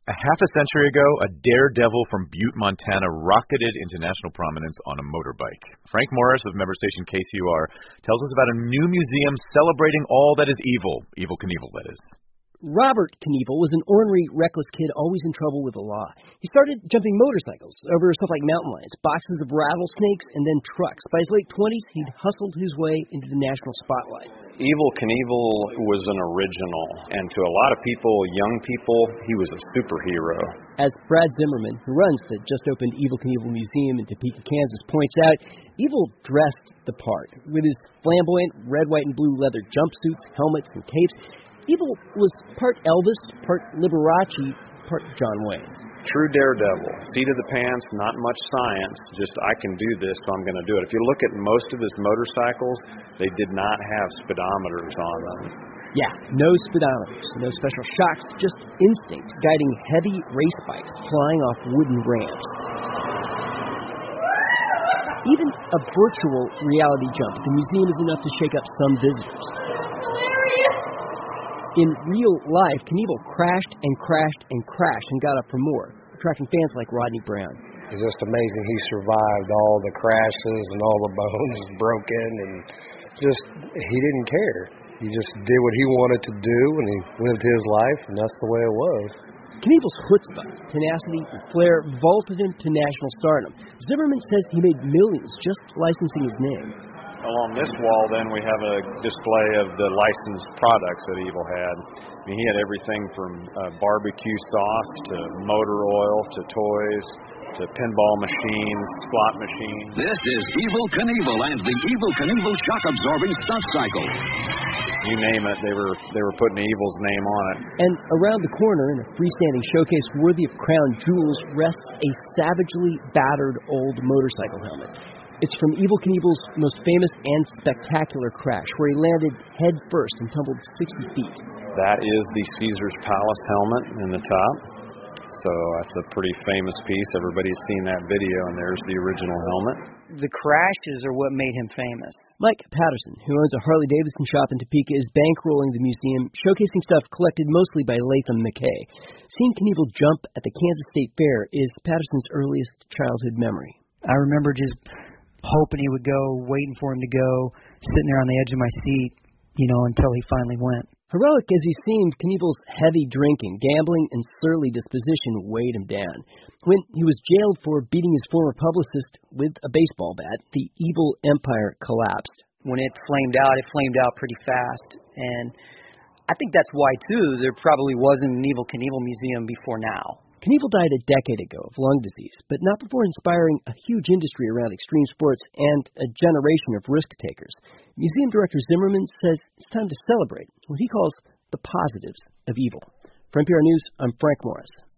A half a century ago, a daredevil from Butte, Montana rocketed into national prominence on a motorbike. Frank Morris of member station KCUR tells us about a new museum celebrating all that is evil. Evel Knievel, that is. Robert Knievel was an ornery, reckless kid always in trouble with the law. He started jumping motorcycles over stuff like mountain lions, boxes of rattlesnakes, and then trucks. By his late 20s, he'd hustled his way into the national spotlight. Evel Knievel was an original, and to a lot of people, young people, he was a superhero. As Brad Zimmerman, who runs the just-opened Evel Knievel Museum in Topeka, Kansas, points out, Evel dressed the part. With his flamboyant red, white, and blue leather jumpsuits, helmets, and capes, Evel was part Elvis, part Liberace, part John Wayne. True daredevil, seat of the pants, not much science, just I can do this, so I'm going to do it. If you look at most of his motorcycles, they did not have speedometers on them. Yeah, no speedometers, no special shocks, just instinct guiding heavy race bikes flying off wooden ramps. Even a virtual reality jump at the museum is enough to shake up some visitors. In real life, Knievel crashed and crashed and crashed and got up for more, attracting fans like Rodney Brown. It's just amazing he survived all the crashes and all the bones broken, and he didn't care. He just did what he wanted to do, and he lived his life, and that's the way it was. Knievel's chutzpah, tenacity, and flair vaulted him to national stardom. Zimmerman says he made millions just licensing his name. Along this wall, then, we have a display of the licensed products that Evel had. I mean, he had everything from barbecue sauce to motor oil to toys to pinball machines, slot machines. This is Evel Knievel and the Evel Knievel shock-absorbing stunt cycle. You name it, they were putting Evel's name on it. And around the corner, in a freestanding showcase worthy of crown jewels, rests a savagely battered old motorcycle helmet. It's from Evel Knievel's most famous and spectacular crash, where he landed head first and tumbled 60 feet. That is the Caesar's Palace helmet in the top. So that's a pretty famous piece. Everybody's seen that video, and there's the original helmet. The crashes are what made him famous. Mike Patterson, who owns a Harley-Davidson shop in Topeka, is bankrolling the museum, showcasing stuff collected mostly by Latham McKay. Seeing Knievel jump at the Kansas State Fair is Patterson's earliest childhood memory. I remember just hoping he would go, waiting for him to go, sitting there on the edge of my seat, until he finally went. Heroic as he seemed, Knievel's heavy drinking, gambling, and surly disposition weighed him down. When he was jailed for beating his former publicist with a baseball bat, the Evel empire collapsed. When it flamed out pretty fast. And I think that's why, too, there probably wasn't an Evel Knievel museum before now. Knievel died a decade ago of lung disease, but not before inspiring a huge industry around extreme sports and a generation of risk-takers. Museum director Zimmerman says it's time to celebrate what he calls the positives of Evel. For NPR News, I'm Frank Morris.